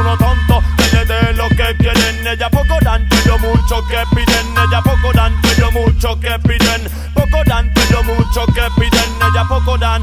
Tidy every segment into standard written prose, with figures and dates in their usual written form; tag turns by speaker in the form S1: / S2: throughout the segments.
S1: uno tonto que le dé lo que quieren. Ella poco dan, pero mucho que piden. Ella poco dan, pero mucho que piden. Poco dan, pero mucho que piden. Ella poco dan.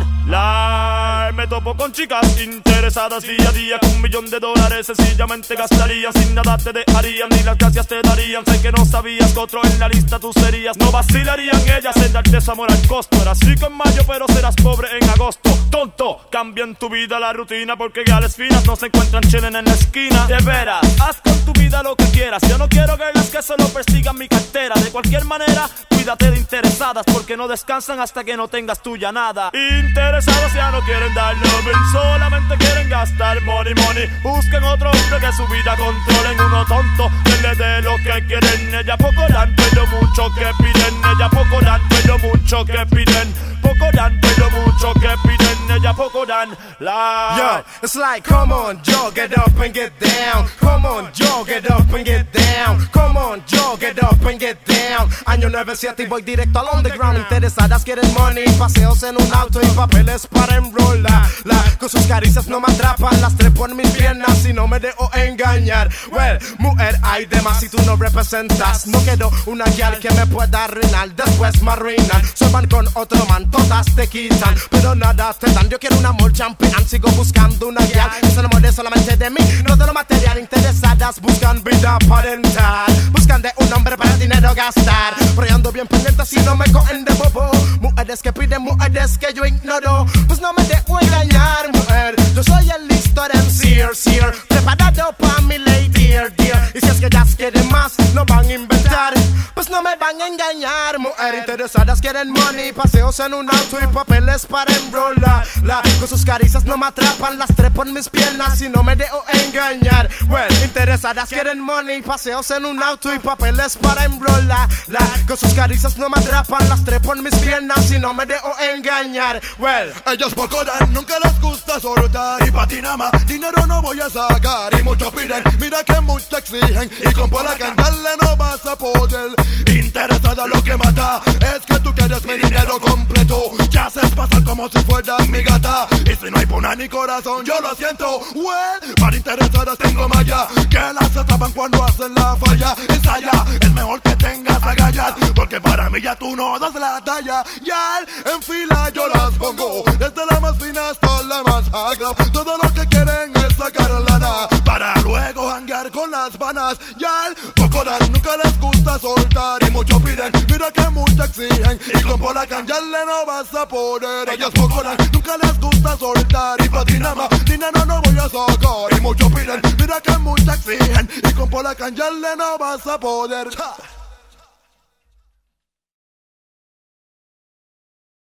S1: Me topo con chicas interesadas día a día, con $1,000,000 sencillamente gastarían. Sin nada te dejarían, ni las gracias te darían. Sé que no sabías que otro en la lista tú serías. No vacilarían ellas en darte ese amor al costo. Eras rico en mayo pero serás pobre en agosto. Tonto, cambia en tu vida la rutina, porque gales finas no se encuentran chillen en la esquina. De veras, haz con tu vida lo que quieras. Yo no quiero girls que solo persigan mi cartera. De cualquier manera, cuídate de interesadas, porque no descansan hasta que no tengas tuya nada. Interesados ya no quieren dar loving, solamente quieren gastar money, money. Busquen otro hombre que su vida controlen. Uno tonto que le dé lo que quieren. Ella poco dan, pero mucho que piden. Ella poco dan, pero mucho que piden. Poco dan, pero mucho que piden. Ella poco dan.
S2: Yo, it's like, come on, Joe, get up and get down. Come on, Joe, get up and get down. Come on, Joe, get up and get down. Año 97 y voy directo al underground. Interesadas quieren money, paseos en un auto y papeles para enrollar. Con sus caricias no me atrapan, las trepo en mis piernas y no me dejo engañar. Well, mujer hay de más si tú no representas. No quiero una gal que me pueda arruinar, después me arruinan. Se van con otro man, todas te quitan, pero nada te dan. Yo quiero un amor champion, sigo buscando una gal que se enamore solamente de mí, no de lo material. Interesadas buscan vida parental, buscan de un hombre para dinero gastar. Pero yo ando bien pendiente si no me cogen de bobo. Mujeres que piden, mujeres que yo ignoro, pues no me dejo engañar, mujer. Yo soy el listo seer, preparado pa' mi lady, dear. Y si es que ellas quieren más, no van a inventar, pues no me van a engañar, mujer. Interesadas quieren money, paseos en un auto y papeles para enrollar. Con sus caricias no me atrapan, las trepo en mis piernas y no me dejo engañar. Well, interesadas quieren money, paseos en un auto y papeles para enrollar. Con sus caricias no me atrapan, las trepo en mis piernas y no me dejo engañar. Well,
S3: ellos poco dan, nunca les gusta soltar. Y pa' ti nada más, dinero no voy a sacar. Y mucho piden, mira que mucho exigen. Y con por la cantarle no vas a poder. Interesada lo que mata es que tú quieres mi dinero completo. Ya haces pasar como si fueras mi gata. Y si no hay puna ni corazón, yo lo siento. Well, para interesadas tengo malla, que las atrapan cuando hacen la falla. Ensaya, es mejor que tengas agallas, porque para mí ya tú no das la talla. Ya en fila yo las pongo, desde la más fina hasta la más agua. Todo lo que quieren es sacar lana, para luego hangar con las vanas. Ya poco dan, nunca les gusta soltar. Y mucho piden, mira que mucho exigen. Y con por la cantarle no vas a poder. Ellas poco dan, nunca les gusta soltar. Y pa' ti nada más, dinero no voy a sacar. Y mucho piden, mira que mucho exigen. Y con por la cantarle no vas a poder.